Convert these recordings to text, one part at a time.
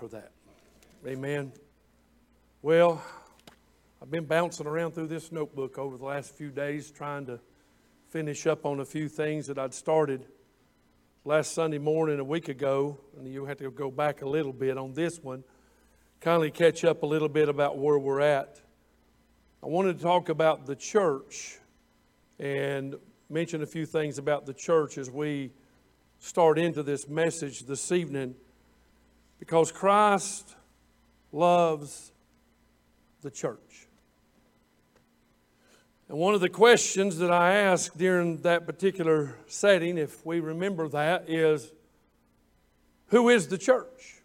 for that. Amen. Well, I've been bouncing around through this notebook over the last few days trying to finish up on a few things that I'd started last Sunday morning a week ago, and you have to go back a little bit on this one, kindly catch up a little bit about where we're at. I wanted to talk about the church and mention a few things about the church as we start into this message this evening, because Christ loves the church. And one of the questions that I asked during that particular setting, if we remember that, is, who is the church?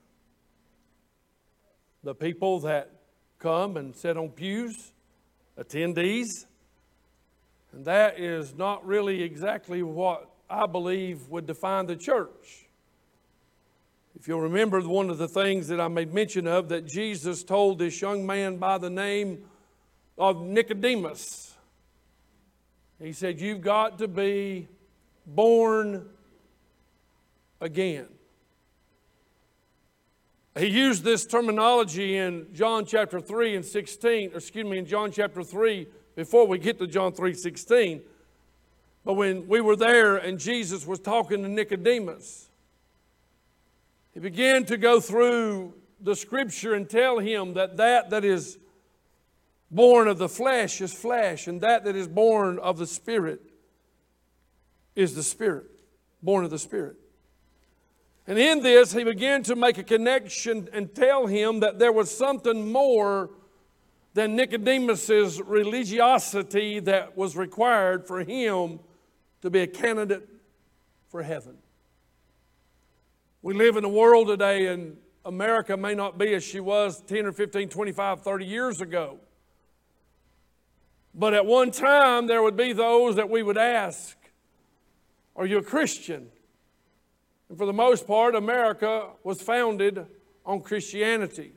The people that come and sit on pews, attendees. And that is not really exactly what I believe would define the church. If you'll remember, one of the things that I made mention of, that Jesus told this young man by the name of Nicodemus. He said, you've got to be born again. He used this terminology in John chapter 3 and 16, in John chapter 3, before we get to John 3:16. But when we were there and Jesus was talking to Nicodemus, he began to go through the scripture and tell him that is born of the flesh is flesh, and that is born of the Spirit is the Spirit, born of the Spirit. And in this, he began to make a connection and tell him that there was something more than Nicodemus's religiosity that was required for him to be a candidate for heaven. We live in a world today, and America may not be as she was 10 or 15, 25, 30 years ago. But at one time, there would be those that we would ask, are you a Christian? And for the most part, America was founded on Christianity.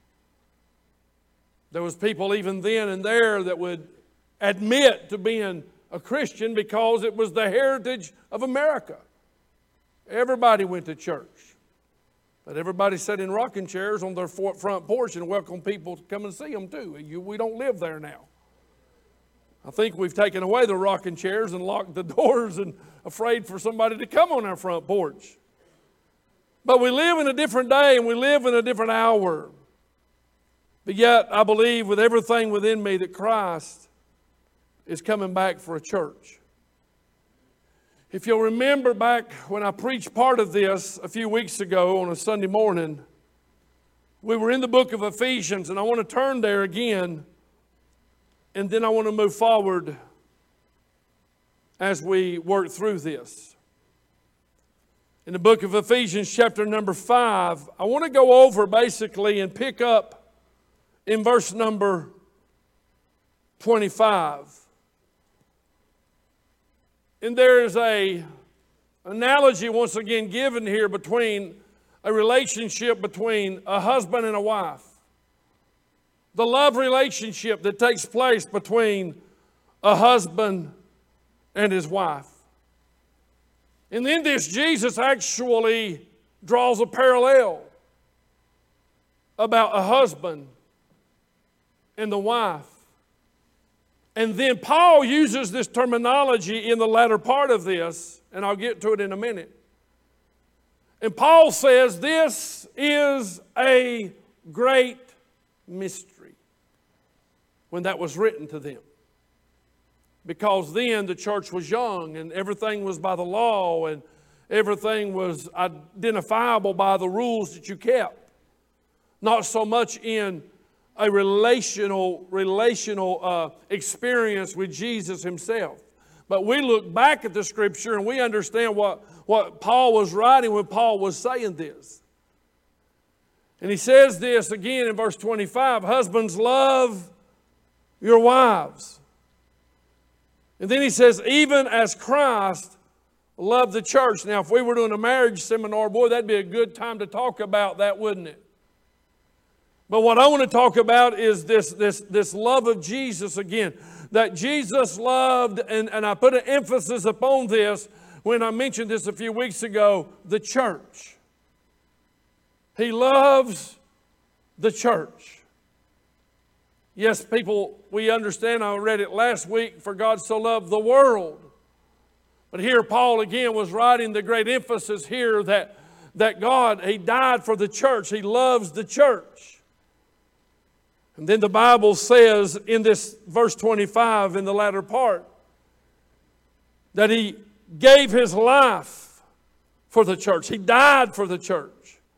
There was people even then and there that would admit to being a Christian because it was the heritage of America. Everybody went to church. But everybody sat in rocking chairs on their front porch and welcomed people to come and see them too. We don't live there now. I think we've taken away the rocking chairs and locked the doors and afraid for somebody to come on our front porch. But we live in a different day and we live in a different hour. But yet I believe with everything within me that Christ is coming back for a church. If you'll remember back when I preached part of this a few weeks ago on a Sunday morning, we were in the book of Ephesians, and I want to turn there again, and then I want to move forward as we work through this. In the book of Ephesians chapter number 5, I want to go over basically and pick up in verse number 25. And there is an analogy once again given here between a relationship between a husband and a wife. The love relationship that takes place between a husband and his wife. And in this, Jesus actually draws a parallel about a husband and the wife. And then Paul uses this terminology in the latter part of this, and I'll get to it in a minute. And Paul says this is a great mystery when that was written to them. Because then the church was young and everything was by the law and everything was identifiable by the rules that you kept. Not so much in a relational experience with Jesus himself. But we look back at the scripture and we understand what Paul was writing when Paul was saying this. And he says this again in verse 25, husbands, love your wives. And then he says, even as Christ loved the church. Now, if we were doing a marriage seminar, boy, that'd be a good time to talk about that, wouldn't it? But what I want to talk about is this love of Jesus again. That Jesus loved, and I put an emphasis upon this when I mentioned this a few weeks ago, the church. He loves the church. Yes, people, we understand, I read it last week, for God so loved the world. But here Paul again was writing the great emphasis here that God, He died for the church. He loves the church. And then the Bible says in this verse 25 in the latter part that He gave His life for the church. He died for the church.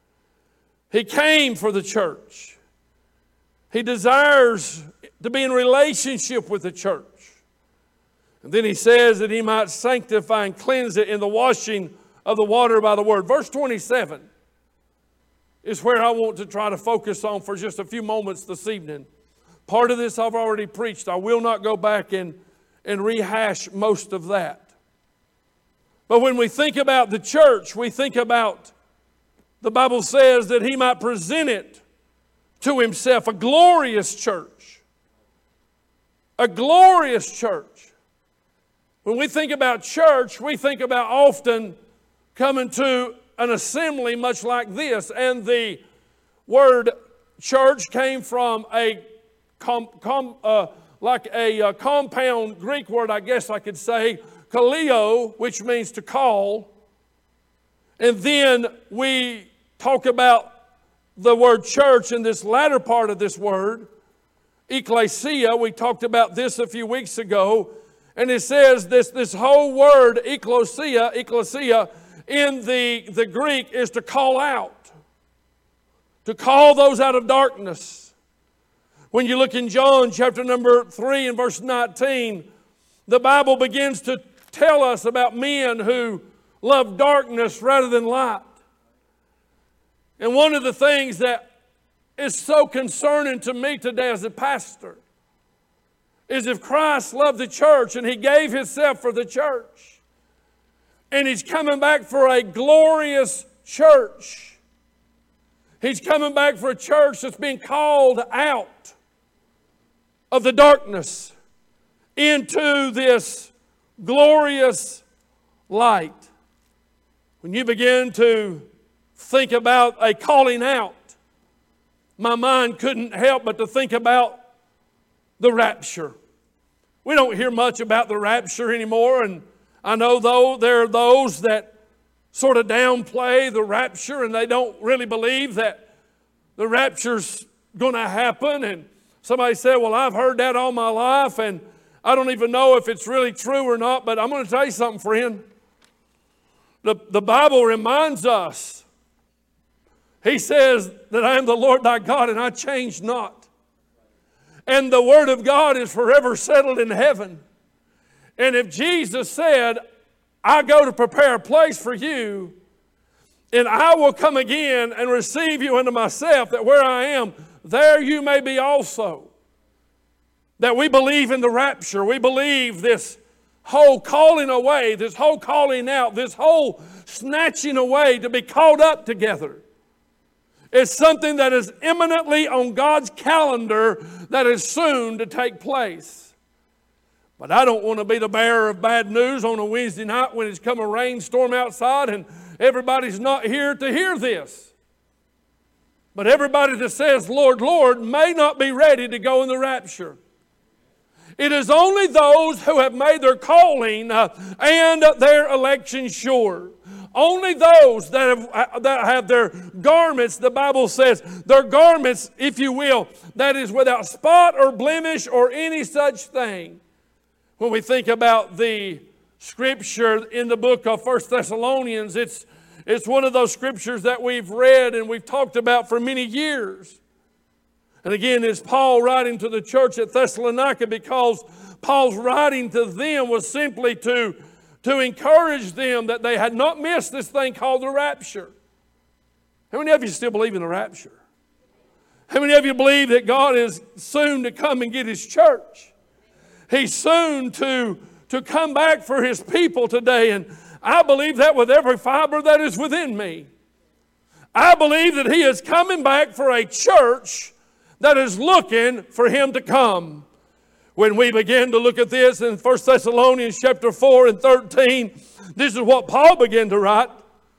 He came for the church. He desires to be in relationship with the church. And then he says that He might sanctify and cleanse it in the washing of the water by the word. Verse 27 is where I want to try to focus on for just a few moments this evening. Part of this I've already preached. I will not go back and rehash most of that. But when we think about the church, we think about, the Bible says that He might present it to Himself, a glorious church. A glorious church. When we think about church, we think about often coming to an assembly much like this. And the word church came from a compound Greek word, I guess I could say, kaleo, which means to call. And then we talk about the word church in this latter part of this word, ecclesia. We talked about this a few weeks ago. And it says this whole word, ecclesia, in the Greek is to call out. To call those out of darkness. When you look in John chapter number 3 and verse 19, the Bible begins to tell us about men who love darkness rather than light. And one of the things that is so concerning to me today as a pastor is if Christ loved the church and He gave Himself for the church, and He's coming back for a glorious church. He's coming back for a church that's being called out of the darkness into this glorious light. When you begin to think about a calling out, my mind couldn't help but to think about the rapture. We don't hear much about the rapture anymore, and I know though there are those that sort of downplay the rapture and they don't really believe that the rapture's going to happen. And somebody said, well, I've heard that all my life and I don't even know if it's really true or not. But I'm going to tell you something, friend. The Bible reminds us, He says that I am the Lord thy God and I change not. And the Word of God is forever settled in heaven. And if Jesus said, I go to prepare a place for you, and I will come again and receive you unto myself, that where I am, there you may be also. That we believe in the rapture. We believe this whole calling away, this whole calling out, this whole snatching away to be caught up together. It's something that is imminently on God's calendar that is soon to take place. But I don't want to be the bearer of bad news on a Wednesday night when it's come a rainstorm outside and everybody's not here to hear this. But everybody that says, Lord, Lord, may not be ready to go in the rapture. It is only those who have made their calling and their election sure. Only those that have their garments, the Bible says, their garments, if you will, that is without spot or blemish or any such thing. When we think about the scripture in the book of 1 Thessalonians, it's one of those scriptures that we've read and we've talked about for many years. And again, it's Paul writing to the church at Thessalonica, because Paul's writing to them was simply to encourage them that they had not missed this thing called the rapture. How many of you still believe in the rapture? How many of you believe that God is soon to come and get His church? He's soon to come back for His people today, and I believe that with every fiber that is within me. I believe that He is coming back for a church that is looking for Him to come. When we begin to look at this in 1 Thessalonians chapter 4 and 13, this is what Paul began to write.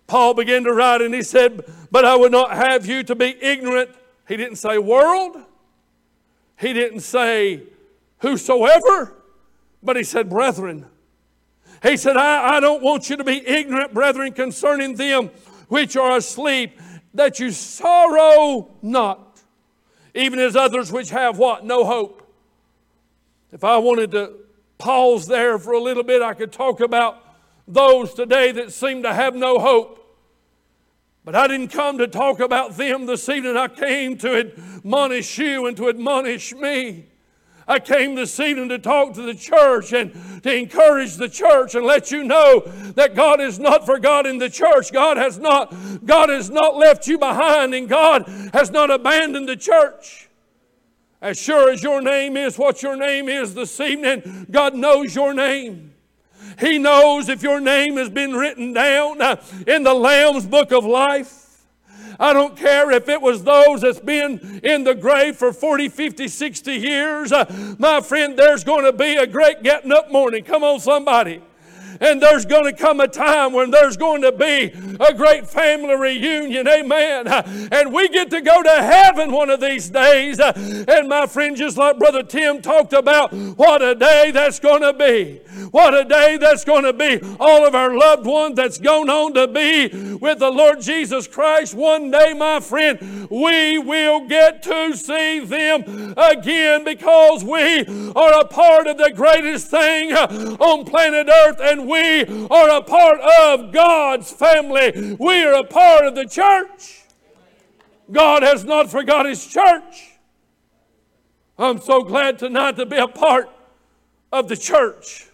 Paul began to write and he said, but I would not have you to be ignorant. He didn't say world. He didn't say whosoever. But he said brethren. He said, I don't want you to be ignorant, brethren, concerning them which are asleep, that you sorrow not, even as others which have what? No hope. If I wanted to pause there for a little bit, I could talk about those today that seem to have no hope. But I didn't come to talk about them this evening. I came to admonish you and to admonish me. I came this evening to talk to the church and to encourage the church and let you know that God is not forgotten the church. God has not left you behind, and God has not abandoned the church. As sure as your name is what your name is this evening, God knows your name. He knows if your name has been written down in the Lamb's book of life. I don't care if it was those that's been in the grave for 40, 50, 60 years. My friend, there's going to be a great getting up morning. Come on, somebody. And there's going to come a time when there's going to be a great family reunion. Amen. And we get to go to heaven one of these days. And my friend, just like Brother Tim talked about, what a day that's going to be. What a day that's going to be. All of our loved ones that's gone on to be with the Lord Jesus Christ. One day, my friend, we will get to see them again, because we are a part of the greatest thing on planet Earth, and we are a part of God's family. We are a part of the church. God has not forgot His church. I'm so glad tonight to be a part of the church.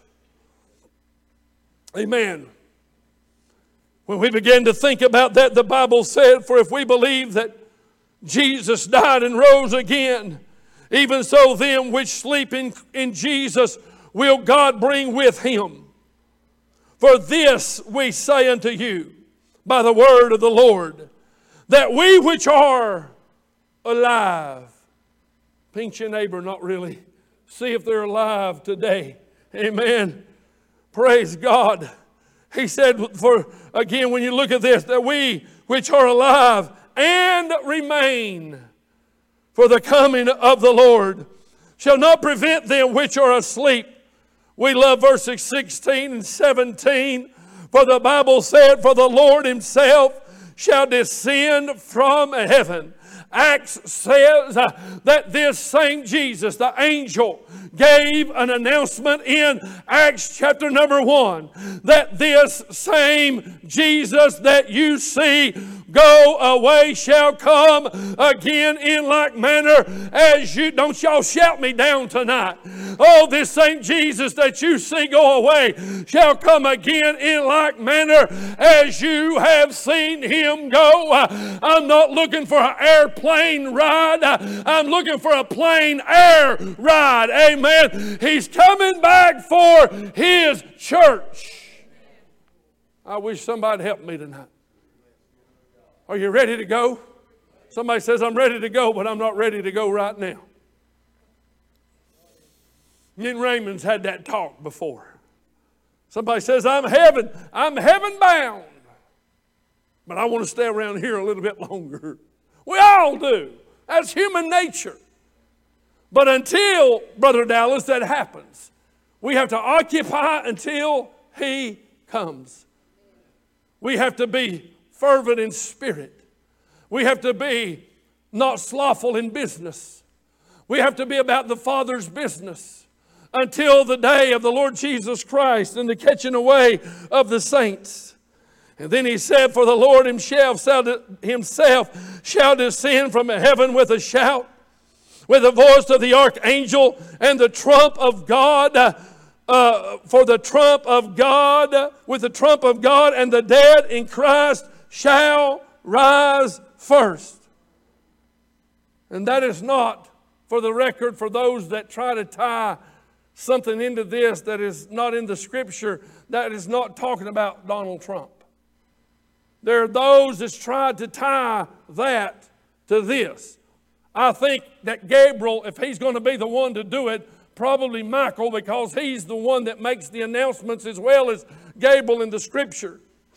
Amen. When we begin to think about that, the Bible said, for if we believe that Jesus died and rose again, even so them which sleep in Jesus will God bring with Him. For this we say unto you by the word of the Lord, that we which are alive, pinch your neighbor, not really, see if they're alive today. Amen. Praise God. He said, for again, when you look at this, that we which are alive and remain for the coming of the Lord shall not prevent them which are asleep. We love verses 16 and 17. For the Bible said, for the Lord Himself shall descend from heaven. Acts says that this same Jesus, the angel, gave an announcement in Acts chapter number 1 that this same Jesus that you see go away shall come again in like manner as you. Don't y'all shout me down tonight. Oh, this same Jesus that you see go away shall come again in like manner as you have seen Him go. I'm not looking for an airplane ride. I'm looking for a plain air ride. Amen. He's coming back for His church. I wish somebody helped me tonight. Are you ready to go? Somebody says, I'm ready to go, but I'm not ready to go right now. Me and Raymond's had that talk before. Somebody says, I'm heaven bound, but I want to stay around here a little bit longer. We all do. That's human nature. But until, Brother Dallas, that happens, we have to occupy until He comes. We have to be fervent in spirit. We have to be not slothful in business. We have to be about the Father's business until the day of the Lord Jesus Christ and the catching away of the saints. And then He said, for the Lord Himself shall descend from heaven with a shout, with the voice of the archangel and the trump of God, with the trump of God, and the dead in Christ shall rise first. And that is not, for the record, for those that try to tie something into this that is not in the Scripture, that is not talking about Donald Trump. There are those that tried to tie that to this. I think that Gabriel, if he's going to be the one to do it, probably Michael, because he's the one that makes the announcements as well as Gabriel in the Scripture.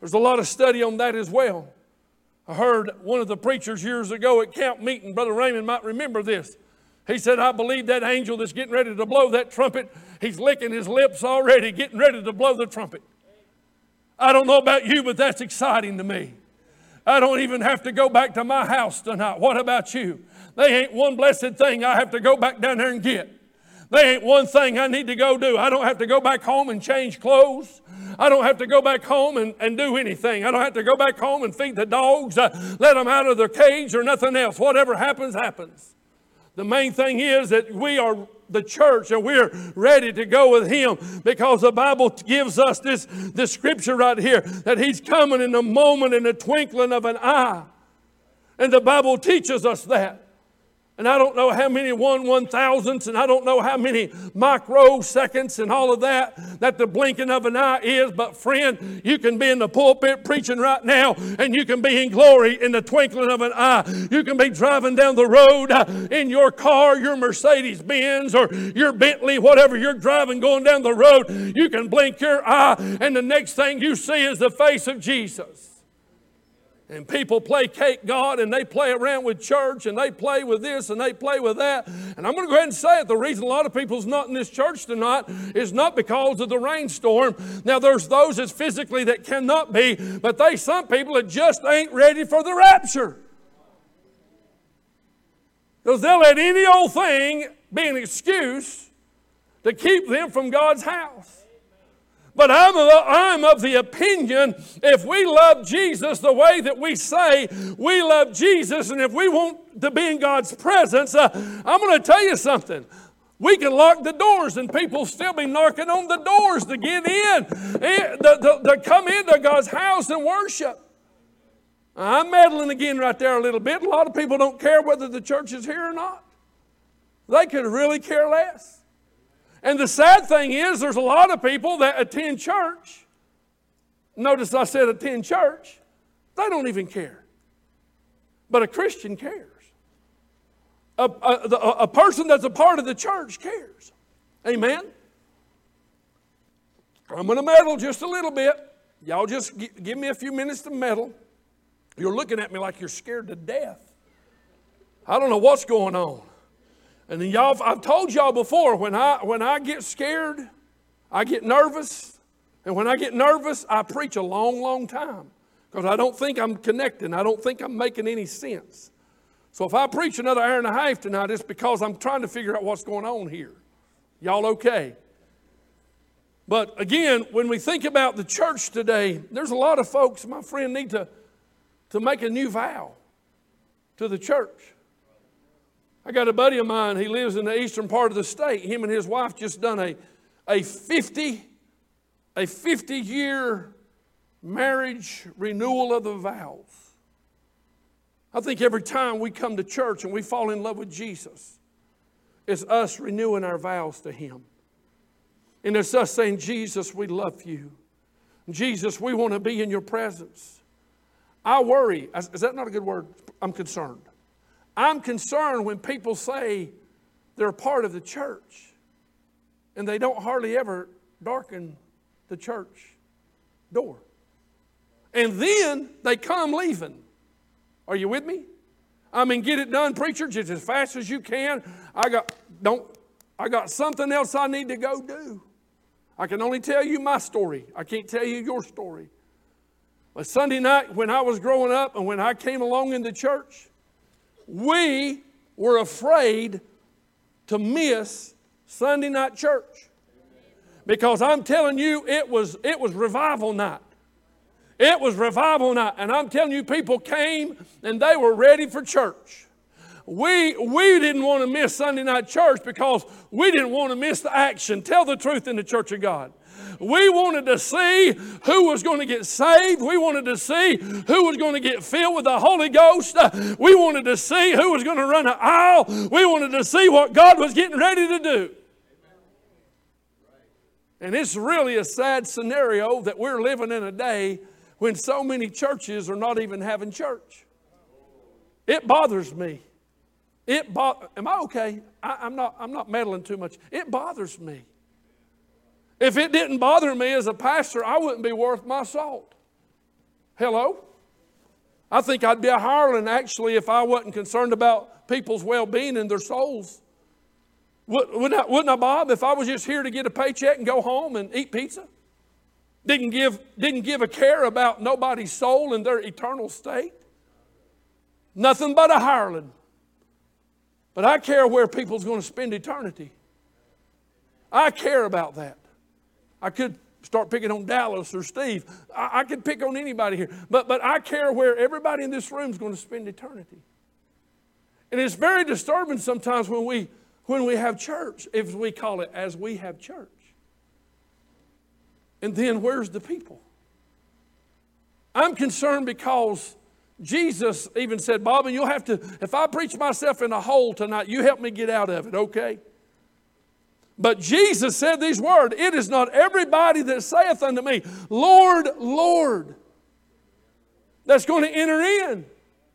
There's a lot of study on that as well. I heard one of the preachers years ago at camp meeting, Brother Raymond might remember this. He said, I believe that angel that's getting ready to blow that trumpet, he's licking his lips already, getting ready to blow the trumpet. I don't know about you, but that's exciting to me. I don't even have to go back to my house tonight. What about you? They ain't one blessed thing I have to go back down there and get. They ain't one thing I need to go do. I don't have to go back home and change clothes. I don't have to go back home and do anything. I don't have to go back home and feed the dogs, let them out of their cage or nothing else. Whatever happens, happens. The main thing is that we are the church and we're ready to go with Him, because the Bible gives us this scripture right here that He's coming in a moment, in the twinkling of an eye. And the Bible teaches us that. And I don't know how many 1/1000ths and I don't know how many microseconds and all of that the blinking of an eye is. But friend, you can be in the pulpit preaching right now and you can be in glory in the twinkling of an eye. You can be driving down the road in your car, your Mercedes-Benz or your Bentley, whatever you're driving going down the road. You can blink your eye and the next thing you see is the face of Jesus. And people play cake God and they play around with church and they play with this and they play with that. And I'm going to go ahead and say it. The reason a lot of people's not in this church tonight is not because of the rainstorm. Now there's those that's physically that cannot be, but some people that just ain't ready for the rapture. Because they'll let any old thing be an excuse to keep them from God's house. But I'm of the opinion, if we love Jesus the way that we say we love Jesus, and if we want to be in God's presence, I'm going to tell you something. We can lock the doors and people still be knocking on the doors to get in, to come into God's house and worship. I'm meddling again right there a little bit. A lot of people don't care whether the church is here or not. They could really care less. And the sad thing is, there's a lot of people that attend church. Notice I said attend church. They don't even care. But a Christian cares. A person that's a part of the church cares. Amen? I'm going to meddle just a little bit. Y'all just give me a few minutes to meddle. You're looking at me like you're scared to death. I don't know what's going on. And then I've told y'all before, when I get scared, I get nervous. And when I get nervous, I preach a long, long time. Because I don't think I'm connecting. I don't think I'm making any sense. So if I preach another hour and a half tonight, it's because I'm trying to figure out what's going on here. Y'all okay? But again, when we think about the church today, there's a lot of folks, my friend, need to make a new vow to the church. I got a buddy of mine, he lives in the eastern part of the state. Him and his wife just done a 50-year marriage renewal of the vows. I think every time we come to church and we fall in love with Jesus, it's us renewing our vows to Him. And it's us saying, Jesus, we love you. Jesus, we want to be in your presence. I worry. Is that not a good word? I'm concerned. I'm concerned when people say they're a part of the church and they don't hardly ever darken the church door. And then they come leaving. Are you with me? I mean, get it done, preacher, just as fast as you can. I got something else I need to go do. I can only tell you my story. I can't tell you your story. But Sunday night when I was growing up and when I came along in the church, we were afraid to miss Sunday night church. Because I'm telling you, it was revival night. It was revival night. And I'm telling you, people came and they were ready for church. We didn't want to miss Sunday night church because we didn't want to miss the action. Tell the truth in the church of God. We wanted to see who was going to get saved. We wanted to see who was going to get filled with the Holy Ghost. We wanted to see who was going to run an aisle. We wanted to see what God was getting ready to do. And it's really a sad scenario that we're living in a day when so many churches are not even having church. It bothers me. Am I okay? I'm not meddling too much. It bothers me. If it didn't bother me as a pastor, I wouldn't be worth my salt. Hello? I think I'd be a hireling actually if I wasn't concerned about people's well-being and their souls. Wouldn't I, Bob, if I was just here to get a paycheck and go home and eat pizza? Didn't give a care about nobody's soul and their eternal state? Nothing but a hireling. But I care where people's going to spend eternity. I care about that. I could start picking on Dallas or Steve. I could pick on anybody here. But I care where everybody in this room is going to spend eternity. And it's very disturbing sometimes when we have church, if we call it as we have church. And then where's the people? I'm concerned because Jesus even said, Bobby, you'll have to, if I preach myself in a hole tonight, you help me get out of it, okay? But Jesus said these words, it is not everybody that saith unto me, Lord, Lord, that's going to enter in.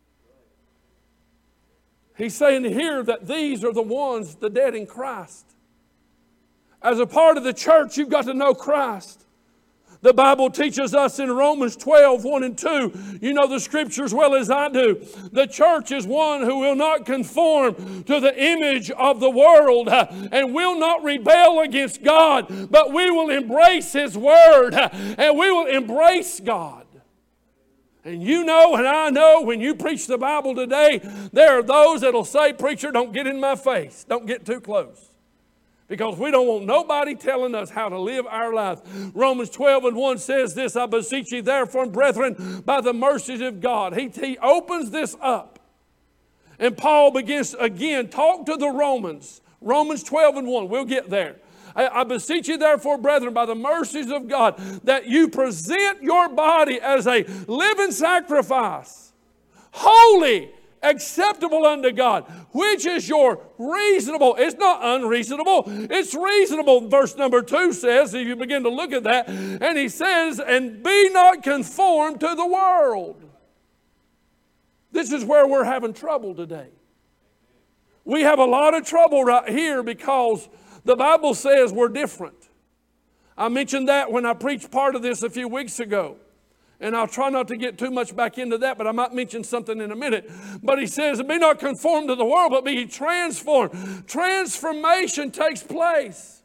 He's saying here that these are the ones, the dead in Christ. As a part of the church, you've got to know Christ. The Bible teaches us in Romans 12, 1 and 2, you know the Scripture as well as I do. The church is one who will not conform to the image of the world and will not rebel against God, but we will embrace His Word and we will embrace God. And you know and I know when you preach the Bible today, there are those that will say, preacher, don't get in my face. Don't get too close. Because we don't want nobody telling us how to live our lives. Romans 12 and 1 says this, I beseech you therefore, brethren, by the mercies of God. He opens this up. And Paul begins to again talk to the Romans. Romans 12 and 1, we'll get there. I beseech you therefore, brethren, by the mercies of God, that you present your body as a living sacrifice, holy, acceptable unto God, which is your reasonable. It's not unreasonable. It's reasonable. Verse number 2 says, if you begin to look at that, and he says, and be not conformed to the world. This is where we're having trouble today. We have a lot of trouble right here because the Bible says we're different. I mentioned that when I preached part of this a few weeks ago. And I'll try not to get too much back into that, but I might mention something in a minute. But he says, be not conformed to the world, but be transformed. Transformation takes place.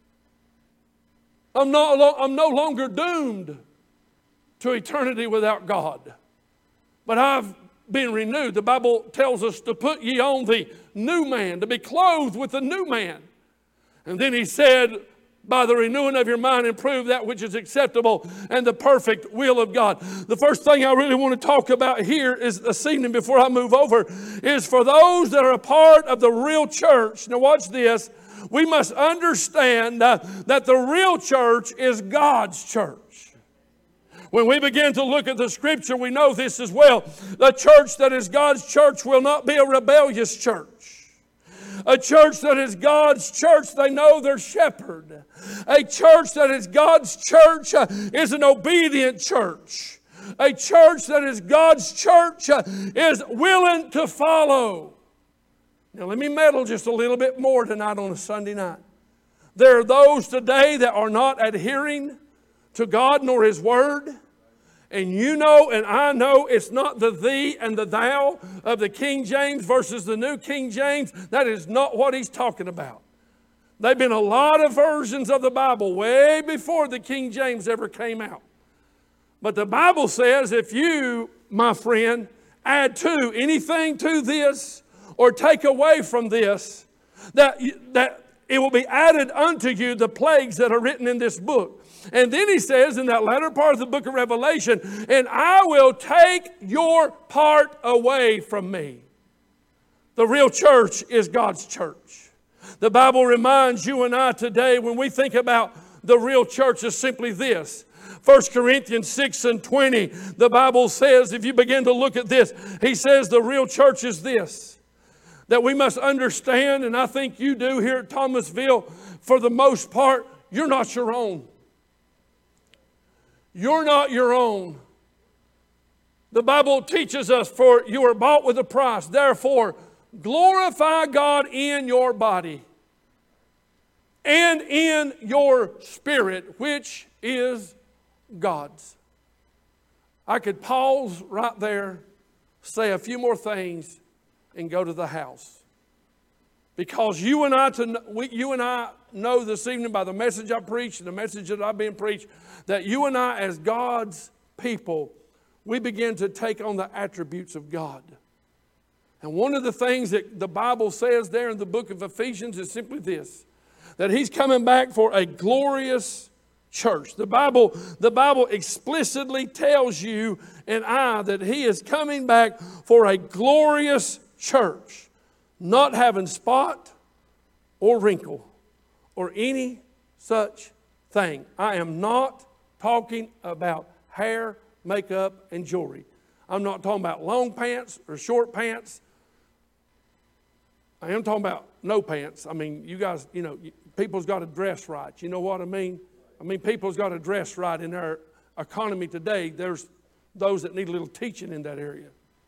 I'm no longer doomed to eternity without God. But I've been renewed. The Bible tells us to put ye on the new man, to be clothed with the new man. And then he said, by the renewing of your mind, improve that which is acceptable and the perfect will of God. The first thing I really want to talk about here is this evening before I move over is for those that are a part of the real church. Now watch this. We must understand that the real church is God's church. When we begin to look at the Scripture, we know this as well. The church that is God's church will not be a rebellious church. A church that is God's church, they know their shepherd. A church that is God's church is an obedient church. A church that is God's church is willing to follow. Now let me meddle just a little bit more tonight on a Sunday night. There are those today that are not adhering to God nor His Word. And you know and I know it's not the thee and the thou of the King James versus the New King James. That is not what he's talking about. There have been a lot of versions of the Bible way before the King James ever came out. But the Bible says if you, my friend, add to anything to this or take away from this, that it will be added unto you the plagues that are written in this book. And then he says in that latter part of the book of Revelation, and I will take your part away from me. The real church is God's church. The Bible reminds you and I today when we think about the real church is simply this. 1 Corinthians 6 and 20, the Bible says, if you begin to look at this, he says the real church is this. That we must understand, and I think you do here at Thomasville, for the most part, you're not your own. You're not your own. The Bible teaches us, for you are bought with a price. Therefore, glorify God in your body and in your spirit, which is God's. I could pause right there, say a few more things, and go to the house. Because you and I know this evening by the message I preached and the message that I've been preached, that you and I as God's people, we begin to take on the attributes of God. And one of the things that the Bible says there in the book of Ephesians is simply this, that He's coming back for a glorious church. The Bible explicitly tells you and I that He is coming back for a glorious church, not having spot or wrinkle or any such thing. I am not talking about hair, makeup, and jewelry. I'm not talking about long pants or short pants. I am talking about no pants. I mean, you guys, people's got to dress right. You know what I mean? I mean, people's got to dress right in our economy today. There's those that need a little teaching in that area.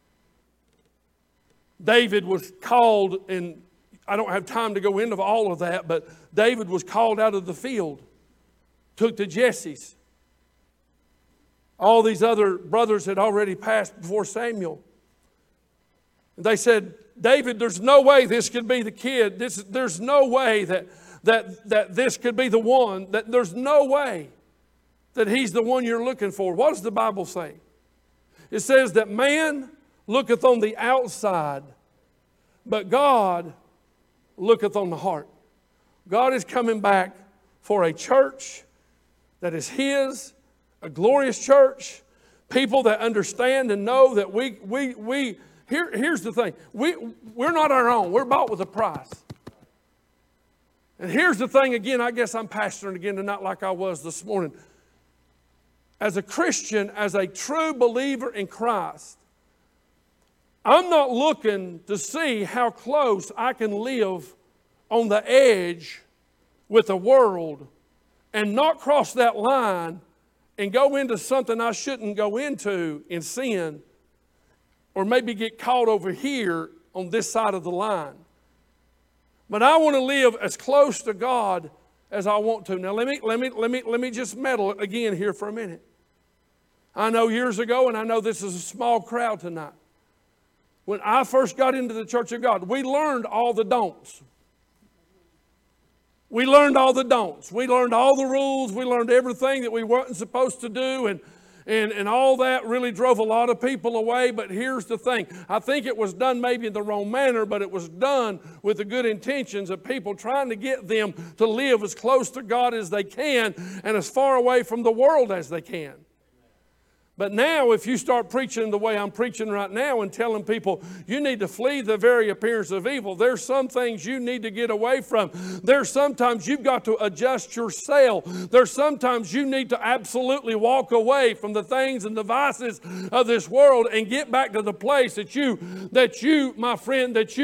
David was called, and I don't have time to go into all of that, but David was called out of the field, took to Jesse's. All these other brothers had already passed before Samuel. They said, David, there's no way this could be the kid. There's no way that this could be the one. That there's no way that he's the one you're looking for. What does the Bible say? It says that man looketh on the outside, but God looketh on the heart. God is coming back for a church that is His, a glorious church, people that understand and know that here's the thing. We're not our own. We're bought with a price. And here's the thing again, I guess I'm pastoring again tonight like I was this morning. As a Christian, as a true believer in Christ, I'm not looking to see how close I can live on the edge with the world and not cross that line and go into something I shouldn't go into in sin, or maybe get caught over here on this side of the line. But I want to live as close to God as I want to. Now let me just meddle again here for a minute. I know years ago, and I know this is a small crowd tonight, when I first got into the Church of God, we learned all the don'ts. We learned all the don'ts. We learned all the rules. We learned everything that we weren't supposed to do. And all that really drove a lot of people away. But here's the thing. I think it was done maybe in the wrong manner, but it was done with the good intentions of people trying to get them to live as close to God as they can and as far away from the world as they can. But now if you start preaching the way I'm preaching right now and telling people you need to flee the very appearance of evil, there's some things you need to get away from. There's sometimes you've got to adjust your sail. There's sometimes you need to absolutely walk away from the things and the vices of this world and get back to the place that you, my friend, that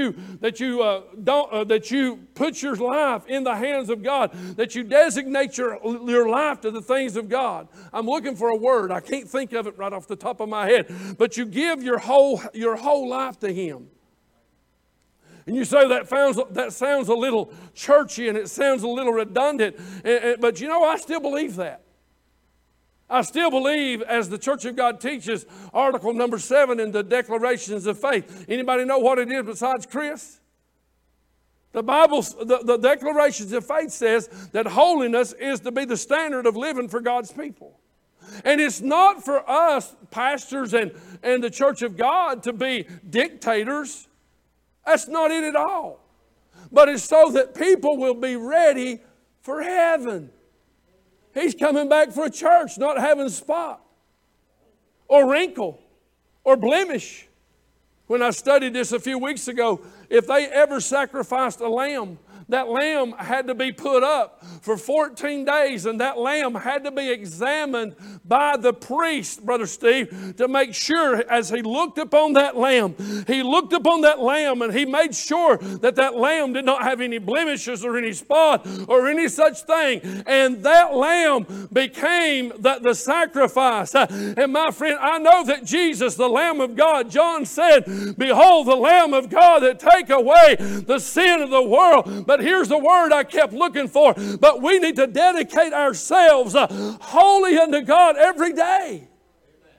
you put your life in the hands of God, that you designate your life to the things of God. I'm looking for a word. I can't think of it right off the top of my head, but you give your whole life to Him. And you say that sounds a little churchy and it sounds a little redundant, but I still believe that. I still believe, as the Church of God teaches, article number 7 in the Declarations of Faith. Anybody know what it is besides Chris? The Bible, the Declarations of Faith says that holiness is to be the standard of living for God's people. And it's not for us, pastors and the Church of God, to be dictators. That's not it at all. But it's so that people will be ready for heaven. He's coming back for a church not having spot or wrinkle or blemish. When I studied this a few weeks ago, if they ever sacrificed a lamb, that lamb had to be put up for 14 days, and that lamb had to be examined by the priest, Brother Steve, to make sure as he looked upon that lamb, and he made sure that that lamb did not have any blemishes or any spot or any such thing. And that lamb became the sacrifice. And my friend, I know that Jesus, the Lamb of God, John said, "Behold the Lamb of God that take away the sin of the world." But here's the word I kept looking for. But we need to dedicate ourselves wholly unto God every day.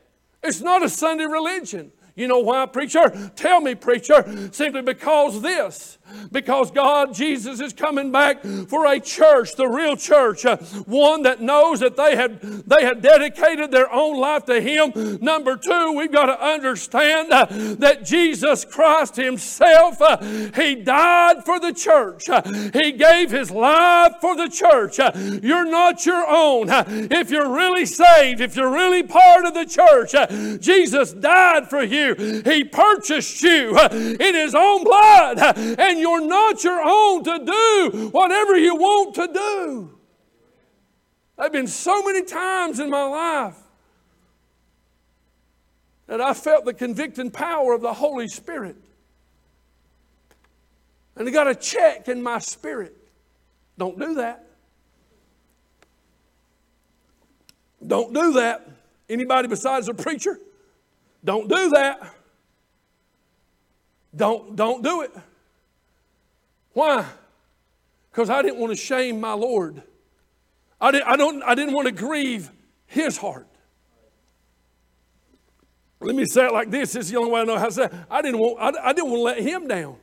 It's not a Sunday religion. You know why, preacher? Tell me, preacher. Simply because God, Jesus is coming back for a church, the real church, one that knows that they had dedicated their own life to Him. Number two, we've got to understand that Jesus Christ Himself, He died for the church. He gave His life for the church. You're not your own. If you're really saved, if you're really part of the church, Jesus died for you. He purchased you in His own blood, and you're not your own to do whatever you want to do. There have been so many times in my life that I felt the convicting power of the Holy Spirit. And I got a check in my spirit. Don't do that. Don't do that. Anybody besides a preacher? Don't do that. Don't do it. Why? Because I didn't want to shame my Lord. I didn't want to grieve His heart. Let me say it like this. This is the only way I know how to say it. I didn't want to let Him down.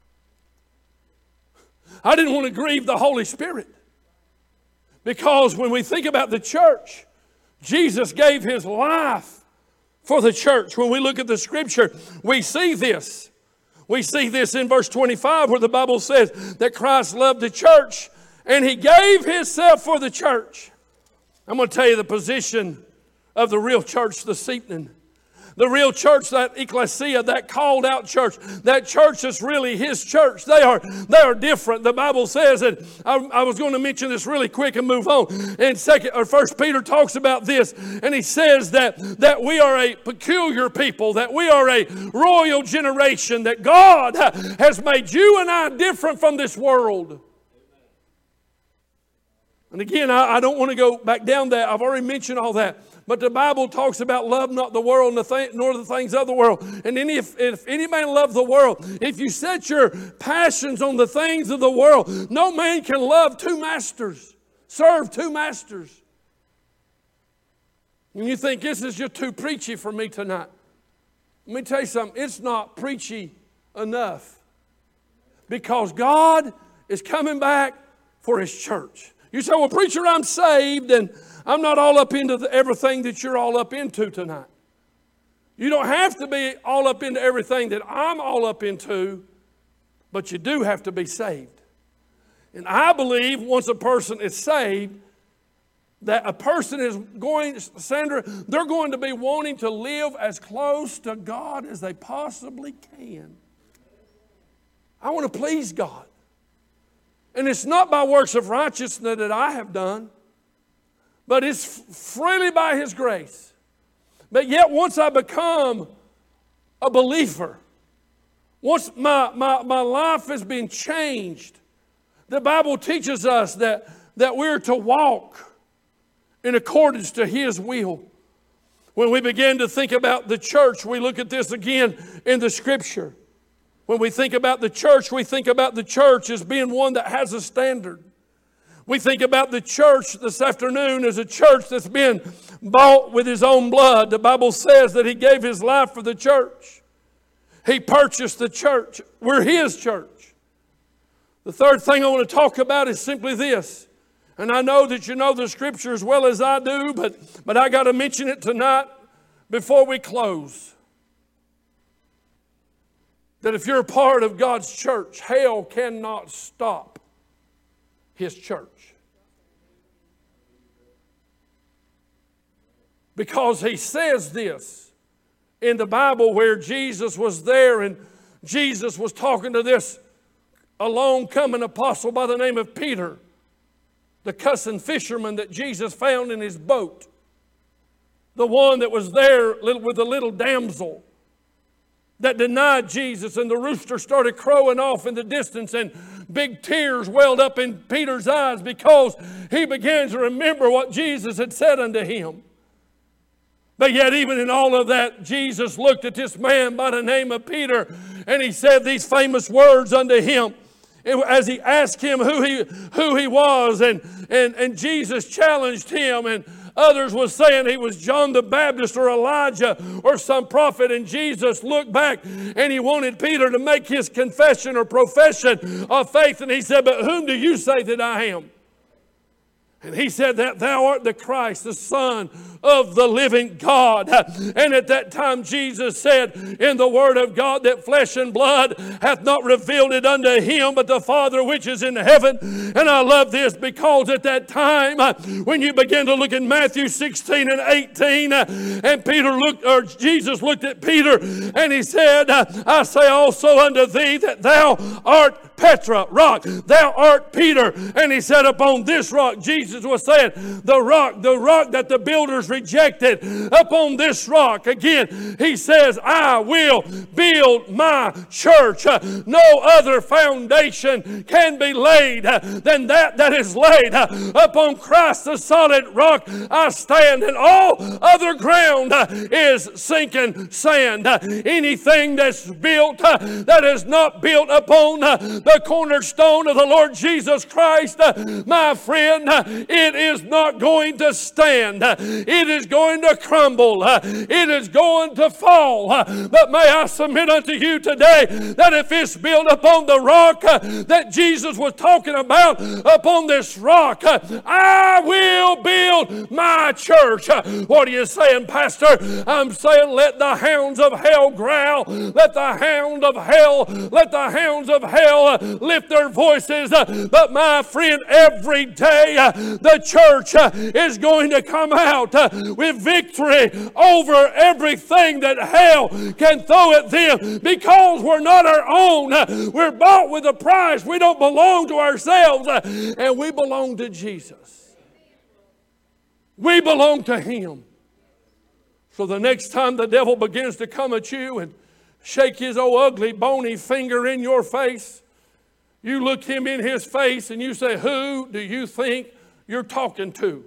I didn't want to grieve the Holy Spirit. Because when we think about the church, Jesus gave His life for the church. When we look at the Scripture, we see this. We see this in verse 25 where the Bible says that Christ loved the church and He gave Himself for the church. I'm going to tell you the position of the real church this evening. The real church, that ecclesia, that called out church, that church is really His church. They are different. The Bible says that, I was going to mention this really quick and move on. And 1 Peter talks about this, and he says that we are a peculiar people, that we are a royal generation, that God has made you and I different from this world. And again, I don't want to go back down that. I've already mentioned all that. But the Bible talks about love not the world nor the things of the world. And if any man love the world, if you set your passions on the things of the world, no man can love two masters, serve two masters. And you think this is just too preachy for me tonight. Let me tell you something. It's not preachy enough. Because God is coming back for His church. You say, well, preacher, I'm saved and I'm not all up into everything that you're all up into tonight. You don't have to be all up into everything that I'm all up into, but you do have to be saved. And I believe once a person is saved, that a person is going, Sandra, they're going to be wanting to live as close to God as they possibly can. I want to please God. And it's not by works of righteousness that I have done, but it's freely by His grace. But yet once I become a believer, once my life has been changed, the Bible teaches us that we're to walk in accordance to His will. When we begin to think about the church, we look at this again in the Scripture. When we think about the church, we think about the church as being one that has a standard. We think about the church this afternoon as a church that's been bought with His own blood. The Bible says that He gave His life for the church. He purchased the church. We're His church. The third thing I want to talk about is simply this. And I know that you know the Scripture as well as I do, but I got to mention it tonight before we close. That if you're a part of God's church, hell cannot stop His church. Because He says this in the Bible where Jesus was there and Jesus was talking to this along coming apostle by the name of Peter, the cussing fisherman that Jesus found in his boat, the one that was there with the little damsel that denied Jesus, and the rooster started crowing off in the distance and big tears welled up in Peter's eyes because he began to remember what Jesus had said unto him. But yet even in all of that, Jesus looked at this man by the name of Peter and He said these famous words unto him as He asked him who he was, and Jesus challenged him and Others was saying he was John the Baptist or Elijah or some prophet. And Jesus looked back and he wanted Peter to make his confession or profession of faith. And he said, but whom do you say that I am? And he said that thou art the Christ, the Son of the living God. And at that time Jesus said in the Word of God that flesh and blood hath not revealed it unto him, but the Father which is in heaven. And I love this because at that time, when you begin to look in Matthew 16 and 18, and Jesus looked at Peter and he said, I say also unto thee that thou art Petra, rock, thou art Peter. And he said, upon this rock, Jesus was saying, the rock that the builders rejected, upon this rock, again, he says, I will build my church. No other foundation can be laid than that is laid. Upon Christ, the solid rock, I stand, and all other ground is sinking sand. Anything that's built that is not built upon the cornerstone of the Lord Jesus Christ, my friend, it is not going to stand. It is going to crumble. It is going to fall. But may I submit unto you today that if it's built upon the rock that Jesus was talking about, upon this rock, I will build my church. What are you saying, Pastor? I'm saying let the hounds of hell growl. Let the hounds of hell lift their voices. But my friend, every day the church is going to come out with victory over everything that hell can throw at them, because we're not our own. We're bought with a price. We don't belong to ourselves, and we belong to Jesus. We belong to Him. So the next time the devil begins to come at you and shake his old ugly bony finger in your face, you look him in his face and you say, who do you think you're talking to?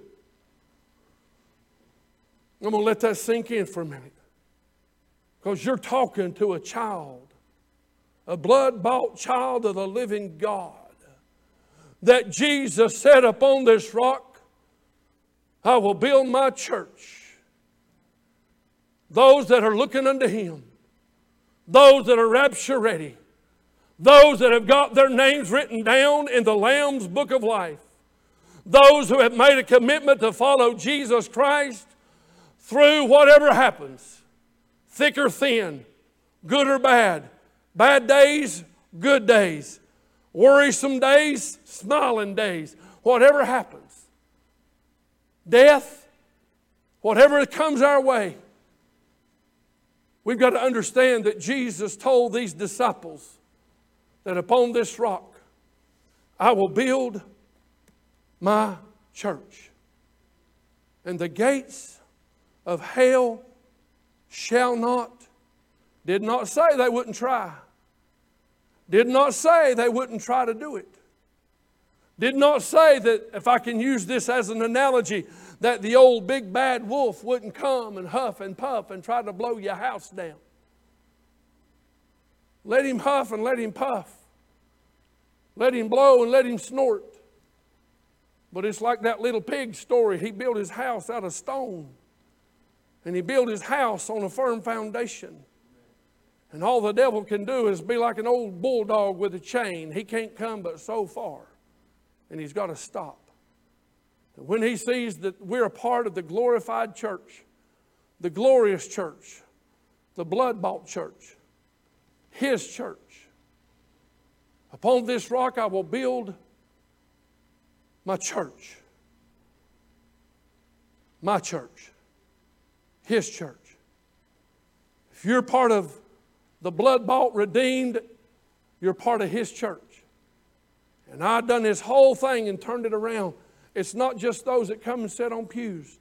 I'm going to let that sink in for a minute. Because you're talking to a child, a blood-bought child of the living God, that Jesus said, upon this rock, I will build my church. Those that are looking unto Him, those that are rapture ready, those that have got their names written down in the Lamb's book of life, those who have made a commitment to follow Jesus Christ through whatever happens, thick or thin, good or bad, bad days, good days, worrisome days, smiling days, whatever happens, death, whatever comes our way, we've got to understand that Jesus told these disciples that upon this rock I will build my church, and the gates of hell shall not. Did not say they wouldn't try. Did not say they wouldn't try to do it. Did not say that, if I can use this as an analogy, that the old big bad wolf wouldn't come and huff and puff and try to blow your house down. Let him huff and let him puff. Let him blow and let him snort. But it's like that little pig story. He built his house out of stone. And he built his house on a firm foundation. And all the devil can do is be like an old bulldog with a chain. He can't come but so far. And he's got to stop. And when he sees that we're a part of the glorified church, the glorious church, the blood-bought church, His church, upon this rock I will build my church. My church. His church. If you're part of the blood-bought, redeemed, you're part of His church. And I've done this whole thing and turned it around. It's not just those that come and sit on pews.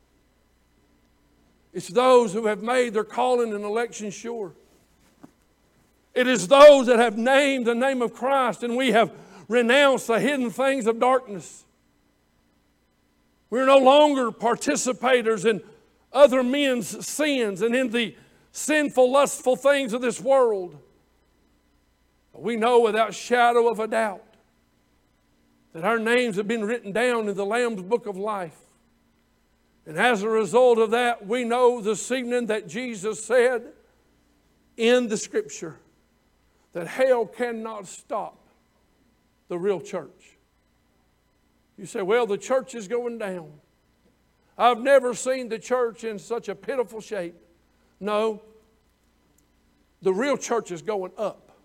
It's those who have made their calling and election sure. It is those that have named the name of Christ, and we have renounced the hidden things of darkness. We're no longer participators in other men's sins and in the sinful, lustful things of this world. But we know without shadow of a doubt that our names have been written down in the Lamb's book of life. And as a result of that, we know this evening that Jesus said in the Scripture that hell cannot stop the real church. You say, well, the church is going down. I've never seen the church in such a pitiful shape. No, the real church is going up.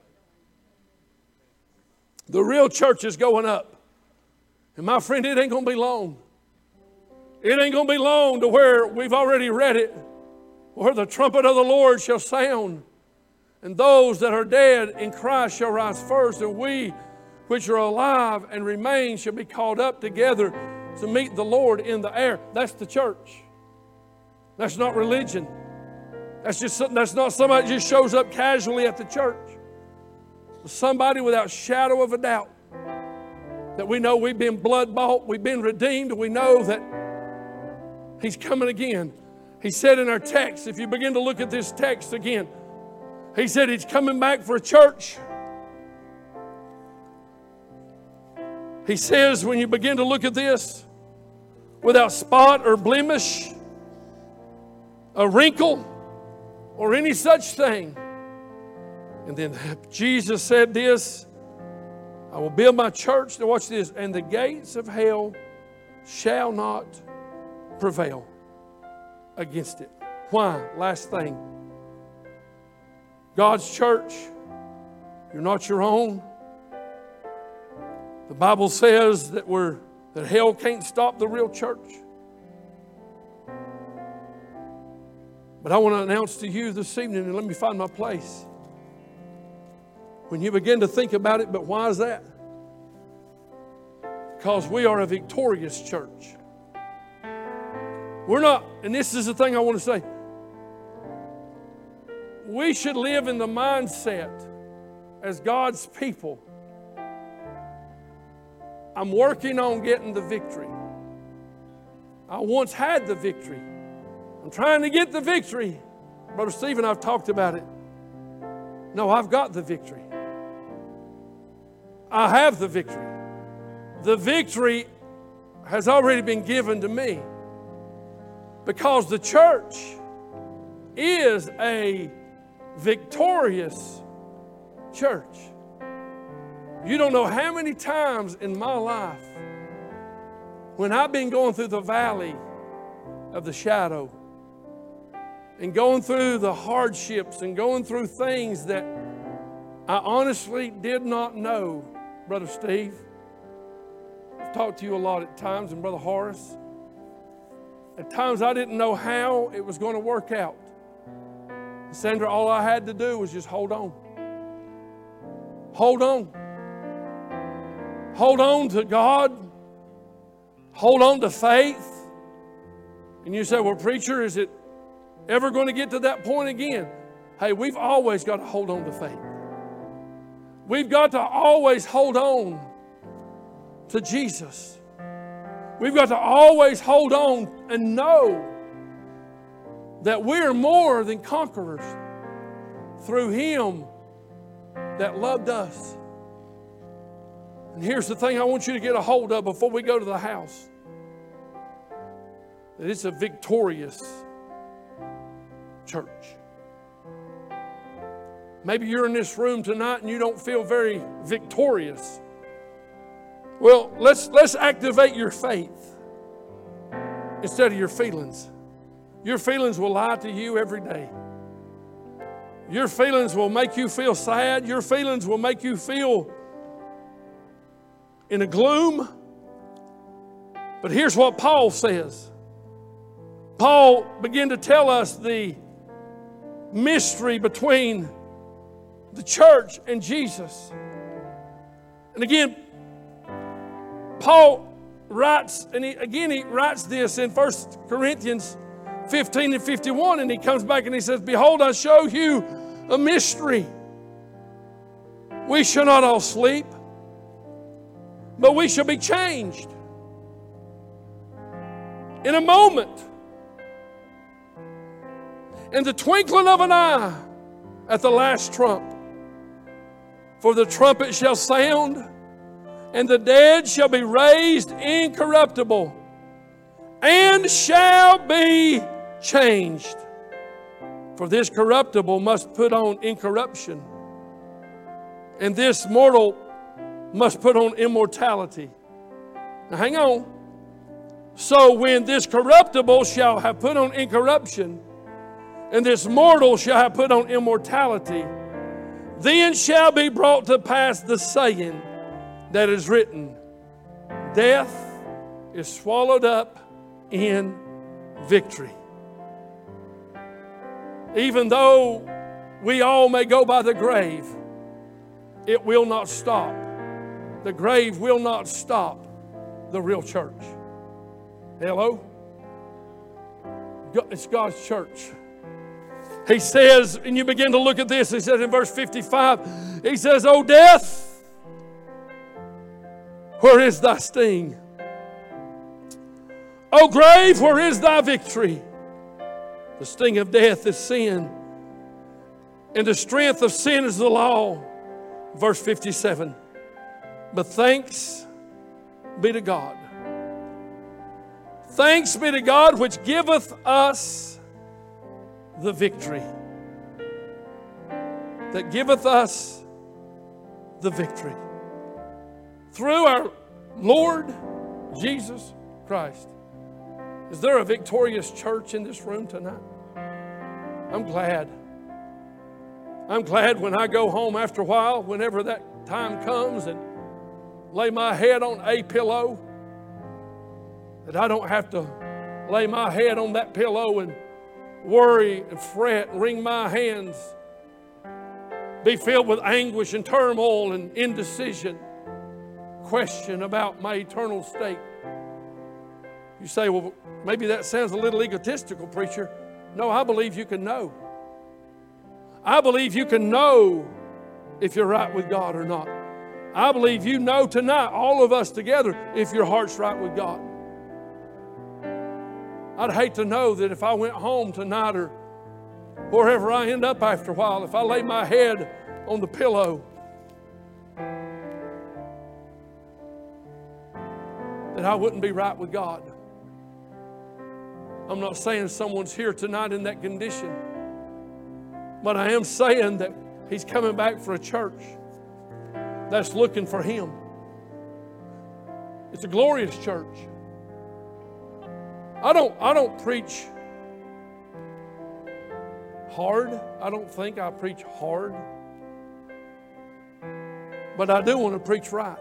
The real church is going up. And my friend, it ain't going to be long. It ain't going to be long to where we've already read it, where the trumpet of the Lord shall sound, and those that are dead in Christ shall rise first, and we which are alive and remain shall be called up together to meet the Lord in the air. That's the church. That's not religion. That's not somebody that just shows up casually at the church. It's somebody without shadow of a doubt that we know we've been blood bought, we've been redeemed, and we know that He's coming again. He said in our text, if you begin to look at this text again, He said He's coming back for a church. He says, when you begin to look at this, without spot or blemish, a wrinkle, or any such thing. And then Jesus said this, I will build my church. Now watch this. And the gates of hell shall not prevail against it. Why? Last thing. God's church, you're not your own. The Bible says that hell can't stop the real church. But I want to announce to you this evening, and let me find my place. When you begin to think about it, but why is that? Because we are a victorious church. We're not, and this is the thing I want to say. We should live in the mindset as God's people. I'm working on getting the victory. I once had the victory. I'm trying to get the victory. Brother Stephen, I've talked about it. No, I've got the victory. I have the victory. The victory has already been given to me. Because the church is a victorious church. You don't know how many times in my life when I've been going through the valley of the shadow and going through the hardships and going through things that I honestly did not know, Brother Steve. I've talked to you a lot at times, and Brother Horace. At times I didn't know how it was going to work out. Sandra, all I had to do was just hold on. Hold on. Hold on to God. Hold on to faith. And you say, well, preacher, is it ever going to get to that point again? Hey, we've always got to hold on to faith. We've got to always hold on to Jesus. We've got to always hold on and know that we're more than conquerors through Him that loved us. And here's the thing I want you to get a hold of before we go to the house. That it's a victorious church. Maybe you're in this room tonight and you don't feel very victorious. Well, let's activate your faith instead of your feelings. Your feelings will lie to you every day. Your feelings will make you feel sad. Your feelings will make you feel in a gloom. But here's what Paul says. Paul began to tell us the mystery between the church and Jesus. And again, Paul writes, and he writes this in 1 Corinthians 15 and 51, and he comes back and he says, behold, I show you a mystery. We shall not all sleep, but we shall be changed in a moment, in the twinkling of an eye, at the last trump. For the trumpet shall sound, and the dead shall be raised incorruptible, and shall be changed. For this corruptible must put on incorruption, and this mortal must put on immortality. Now hang on. So when this corruptible shall have put on incorruption, and this mortal shall have put on immortality, then shall be brought to pass the saying that is written, death is swallowed up in victory. Even though we all may go by the grave, it will not stop. The grave will not stop the real church. Hello? It's God's church. He says, and you begin to look at this, he says in verse 55, he says, O death, where is thy sting? O grave, where is thy victory? The sting of death is sin, and the strength of sin is the law. Verse 57, but thanks be to God. Thanks be to God which giveth us the victory. That giveth us the victory. Through our Lord Jesus Christ. Is there a victorious church in this room tonight? I'm glad. I'm glad when I go home after a while, whenever that time comes, and lay my head on a pillow, that I don't have to lay my head on that pillow and worry and fret and wring my hands, be filled with anguish and turmoil and indecision, question about my eternal state. You say, well, maybe that sounds a little egotistical, preacher. No, I believe you can know. I believe you can know if you're right with God or not. I believe you know tonight, all of us together, if your heart's right with God. I'd hate to know that if I went home tonight or wherever I end up after a while, if I lay my head on the pillow, that I wouldn't be right with God. I'm not saying someone's here tonight in that condition, but I am saying that He's coming back for a church that's looking for Him. It's a glorious church. I don't preach hard. I don't think I preach hard. But I do want to preach right.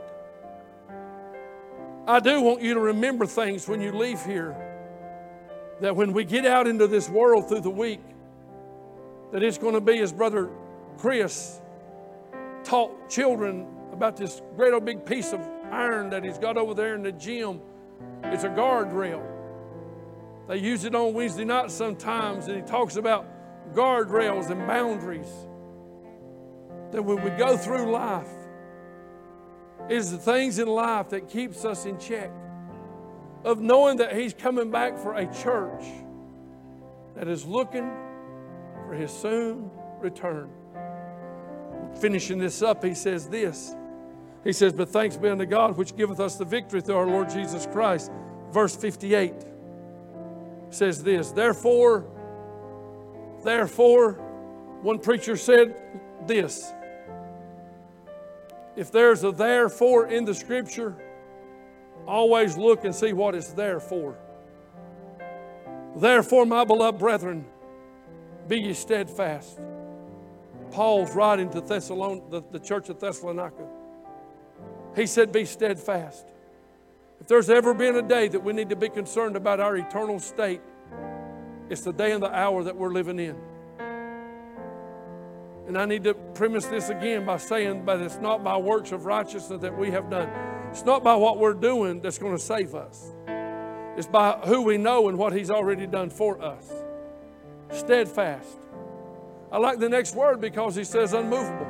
I do want you to remember things when you leave here, that when we get out into this world through the week, that it's going to be, as Brother Chris taught children about this great old big piece of iron that he's got over there in the gym. It's a guardrail. They use it on Wednesday night sometimes, and he talks about guardrails and boundaries. That when we go through life, it is the things in life that keeps us in check. Of knowing that He's coming back for a church that is looking for His soon return. Finishing this up, he says this. He says, but thanks be unto God which giveth us the victory through our Lord Jesus Christ. Verse 58 says this, Therefore, one preacher said this, if there's a therefore in the Scripture, always look and see what it's there for. Therefore, my beloved brethren, be ye steadfast. Paul's writing to the church of Thessalonica. He said, be steadfast. If there's ever been a day that we need to be concerned about our eternal state, it's the day and the hour that we're living in. And I need to premise this again by saying, but it's not by works of righteousness that we have done. It's not by what we're doing that's going to save us. It's by who we know and what He's already done for us. Steadfast. I like the next word because he says unmovable.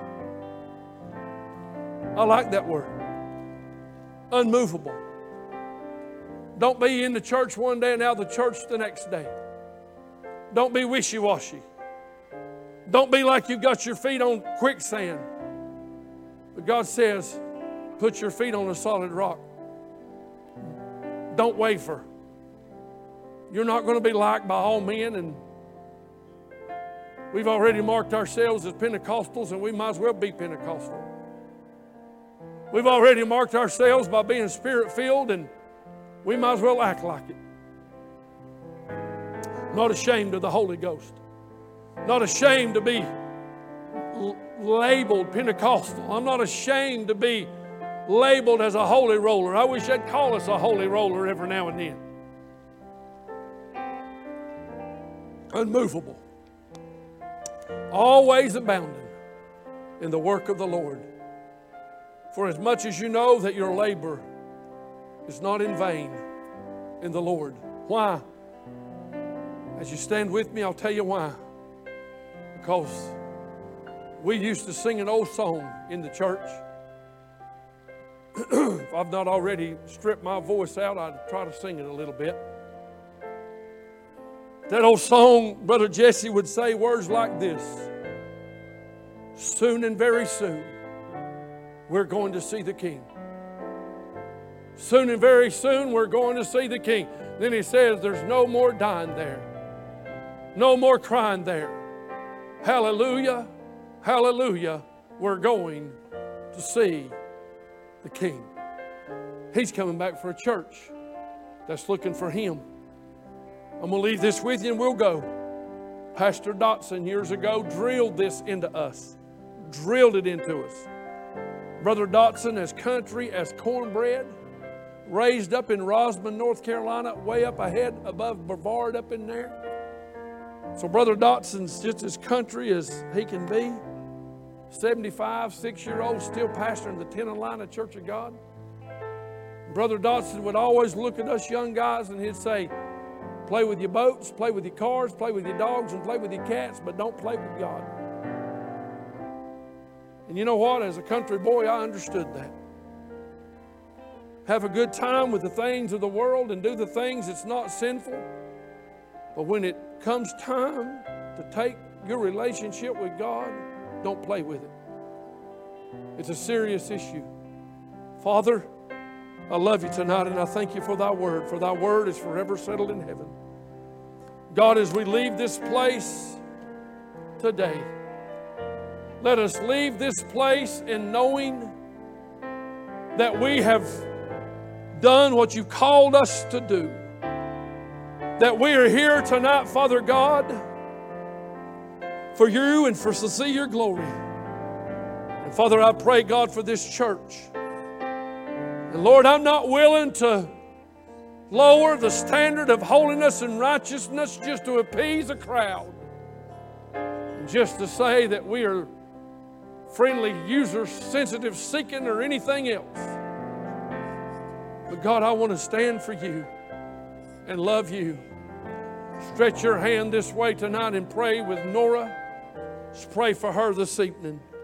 I like that word. Unmovable. Don't be in the church one day and out of the church the next day. Don't be wishy-washy. Don't be like you got your feet on quicksand. But God says, put your feet on a solid rock. Don't waver. You're not going to be liked by all men, and we've already marked ourselves as Pentecostals, and we might as well be Pentecostal. We've already marked ourselves by being Spirit-filled, and we might as well act like it. Not ashamed of the Holy Ghost. Not ashamed to be labeled Pentecostal. I'm not ashamed to be labeled as a holy roller. I wish they'd call us a holy roller every now and then. Unmovable. Always abounding in the work of the Lord. For as much as you know that your labor is not in vain in the Lord. Why? As you stand with me, I'll tell you why. Because we used to sing an old song in the church. If I've not already stripped my voice out, I'd try to sing it a little bit. That old song, Brother Jesse would say words like this. Soon and very soon, we're going to see the King. Soon and very soon, we're going to see the King. Then he says there's no more dying there. No more crying there. Hallelujah, hallelujah, we're going to see the King. He's coming back for a church that's looking for Him. I'm going to leave this with you and we'll go. Pastor Dotson years ago drilled this into us. Drilled it into us. Brother Dotson, as country as cornbread, raised up in Rosman, North Carolina, way up ahead above Brevard up in there. So Brother Dotson's just as country as he can be. 75, 6-year-old, still pastoring the Tenalina Church of God. Brother Dotson would always look at us young guys and he'd say, play with your boats, play with your cars, play with your dogs, and play with your cats, but don't play with God. And you know what? As a country boy, I understood that. Have a good time with the things of the world and do the things that's not sinful. But when it comes time to take your relationship with God, don't play with it. It's a serious issue. Father, I love you tonight and I thank you for thy word, for thy word is forever settled in heaven. God, as we leave this place today, let us leave this place in knowing that we have done what you called us to do. That we are here tonight, Father God, for you and for to see your glory. And Father, I pray, God, for this church. And Lord, I'm not willing to lower the standard of holiness and righteousness just to appease a crowd. And just to say that we are friendly, user-sensitive, seeking, or anything else. But God, I want to stand for you and love you. Stretch your hand this way tonight and pray with Nora. Just pray for her this evening.